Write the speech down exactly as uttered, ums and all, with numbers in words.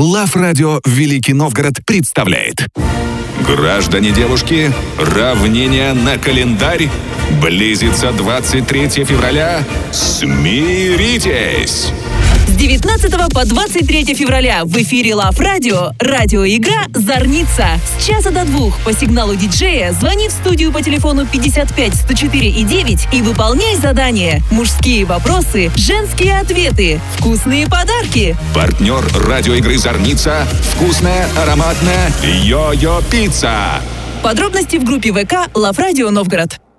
Лав Радио Великий Новгород представляет. Граждане, девушки, равнение на календарь. Близится двадцать третье февраля. Смиритесь! С девятнадцатого по двадцать третье февраля в эфире Лав Радио радиоигра «Зорница». С часа до двух по сигналу диджея звони в студию по телефону пятьдесят пять сто четыре и девять и выполняй задание. Мужские вопросы, женские ответы, вкусные подарки. Партнер радиоигры «Зорница» — вкусная, ароматная Йо-Йо Пицца. Подробности в группе ВК Лав Радио Новгород.